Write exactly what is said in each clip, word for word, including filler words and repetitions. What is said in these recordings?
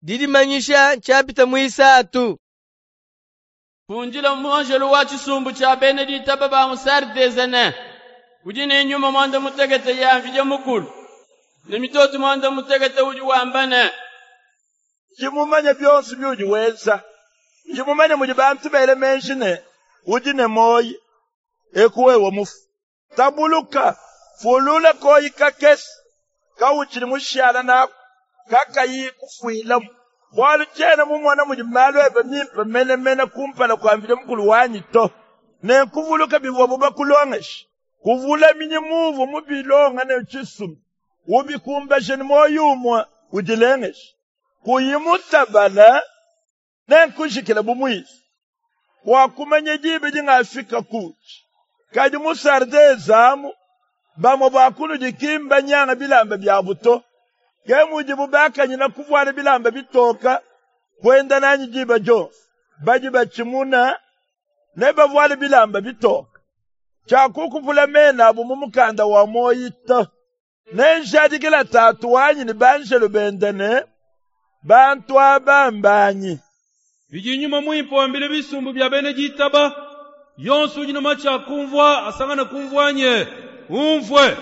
dilimanyisha chapita muisatu. Funjila mwanjelu wa chisumbu cha Benedita baba musardezene. Ujine nyuma mwanda mutegete ya mfija mukulu. Nemitotu mwanda mutegete uju wambane. Jimumanya byonsi byuji wenza. Jimumanya mujibantu bele menshine. Ujine moyi. Ekuwe wa mufu. Tabuluka. Fulula koyi kakesi. Kawuchini mushala na kakayi kufuilamu. Bwalu chena mumwana mujimalu ebe mimpa mene mene kumpala kwa mfija mukulu wanyi to. Ne kuvuluka biwabuba kulongeshi. Kuvula minye muvu mubilonga ne chisum. Ubi kumbashe ni moyumwa ujilengeshi. Kuyimutabala ne kushikila bumuizi. Wakumanye jibe jinga afika kuchi. Kaji musarde zamu. Bamo bakulu jikimba nyanga bilamba biabuto. Kemu jibu baka njina kufuwane bilamba bitoka. Kwenda nanyi jiba jo. Bajiba chimuna. Neba vuwane bilamba bitoka. Chakukufula mena abu mumukanda wa moyita. Nenshadi kila tatu wanyi ni banshelu bendene. Bantu abambanyi. Vijinyuma muimpo wambile bisumbu bya Benedita ba. Yonsu ujina macha kumvwa asangana kumvwanye. Umvwe.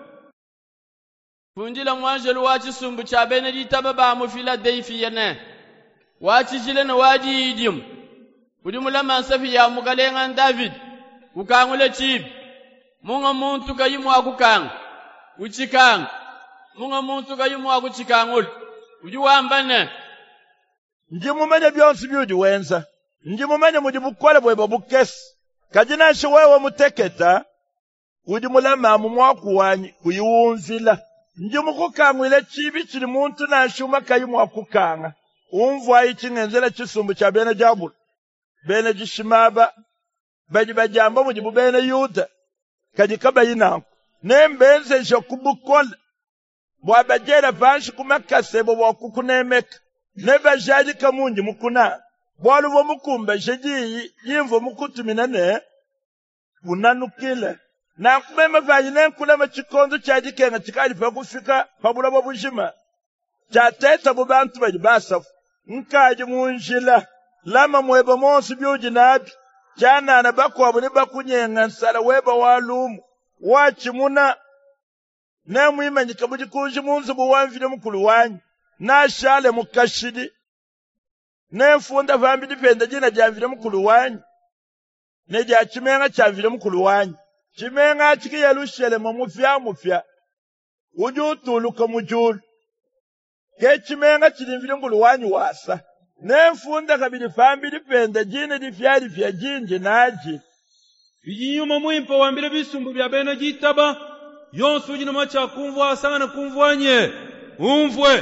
Funjila mwanjelu wa chisumbu cha Benedita baba mufila deifi yene. Wachijile na waji idium. Udimula mansafi ya mukalenga David. Ukangule chibi. Munga muntu kayimu akukanga. Uchikanga. Munga muntu kayimu akuchikangule. Ujuwambane. Njimumanya byonsi byuji wenza. Njimumanya mujibukole bweba bukesi. Kajina shiwewe muteketa. Ujimulama mumwaku wanyi kuyiwunzila. Njimukukangwile chibi chili muntu na shuma kayimu akukanga. Umvwa ichi ngenzela chisumbu cha bene jabula. Bene jishimaba. Baji bajamba mujibu bene yuda. Kajikaba yinangu. Nembenze shokubukola. Bwabajera panshi kumakasebo wakukunemeka. Neba jaji kamunji mukuna. Bwaluvo mukumba shaji yinvo mukutumina ne. Unanukile. Na kumema vanyi nenkula machikondo chaji kenga chikali pa kufika pabula wabujima. Chateta bubantu baji basafu. Nkaji munjila. Lama mweba monsi byuji nabi. Chana anabaku wabuni bakunyenga nsala weba walumu. Wachimuna. Ne muima njikabuji kuji munzu buwamvile mkulu wanyi. Na shale mukashidi. Ne funda vambi dipenda jina jamvile mkulu wanyi. Ne ja chimenga chamvile mkulu wanyi. Chimenga chiki ya lushele mamufya mufya. Uju tuluka mujulu. Ke chimenga chilimvile mkulu wanyi wasa. Ne funda kabili vambi dipenda jina difya difya jinji naji. Vijinyuma muimpo wambile bisumbu bya Benedita ba. Yonsu ujina macha kumvwa asangana kumvwanye. Umvwe.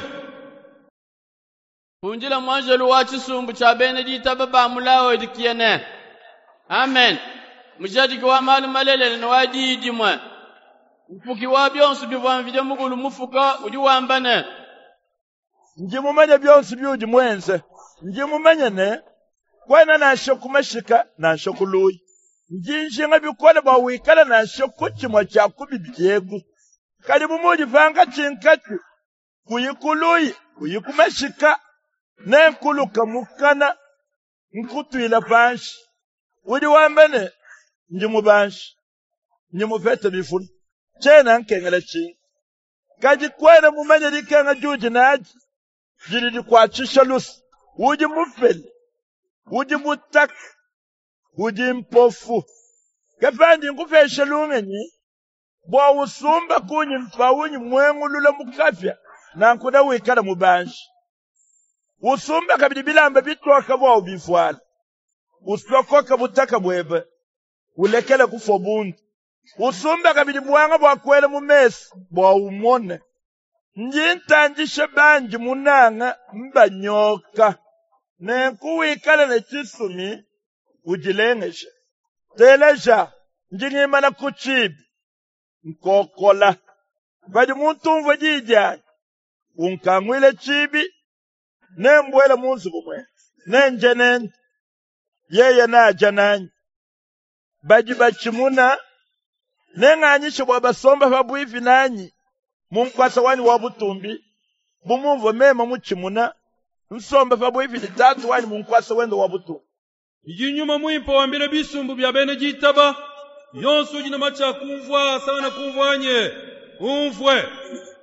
Funjila mwanjelu wa chisumbu cha Benedita baba mulao idikiyene. Amen. Mujadi kwa malu malele na waji idimwe. Upuki wa byonsu bivamvide mugulu mufuka ujuwambane. Njimumanya byonsu byuji mwenze. Njimumanya ne. Kwena na shokumashika na shokuluyi. Njinjinga bikole ba wikala na shokuchi mwa chakubi byegu. Kalibu muji vanga chinkachu. Kuyikuluyi. Kuyikumashika. Ne nkuluka mukana. Nkutu ila banshi. Udi wambane. Njimu banshi. Njimu fete bifuni. Chena nkengele chinga. Kaji kwena mumanya dikenga juji na aji. Jiri di kwa chisha lusi. Uji mufeli. Uji mutak. Uji mpofu. Kepandi nkufeshe lungenyi. Bwa usumba kunyi mpawunyi mwengu lula mukafya. Na nkuda wikala mubanshi. Usumba kabidi bilamba bitoka bwa ubifwala. Usokoka butaka bwebe. Ulekele kufobundu. Usumba kabidi buwanga bwa kwele mumesi. Bwa umone. Njintanjishe banji munanga mba nyoka. Nenku wikala na chisumi. Ujilengeshe. Teleja. Njingimana kuchibi. Nkokola. Badi muntu jijani. Unkangwile chibi. Nembwele munzu kumwe. Nenje nende. Yeye na jananyi. Baji bachimuna. Nenganyishe wabasomba fabuifi nanyi. Munkwasa wani wabutumbi. Bumuvo mema muchimuna. nsombe fa bwivili tatu wani munkwasa wendo wabutu ijinyuma mwimpo wambile bisumbu bya bene jitaba yonsu jina macha kumvwa sana kumvwanye umvwe